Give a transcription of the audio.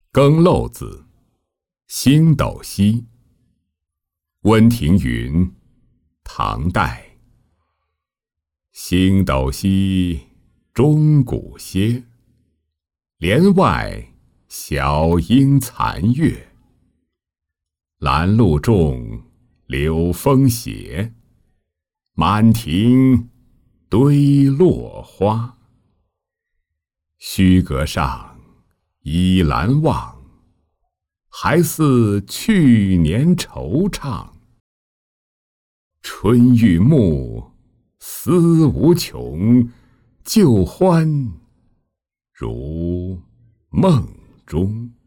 更漏子，星斗西。温庭筠，唐代。星斗西，钟鼓歇。帘外晓莺残月。拦路众，柳风斜。满庭堆落花。虚阁上，倚栏望，还似去年惆怅。春欲暮，思无穷，旧欢如梦中。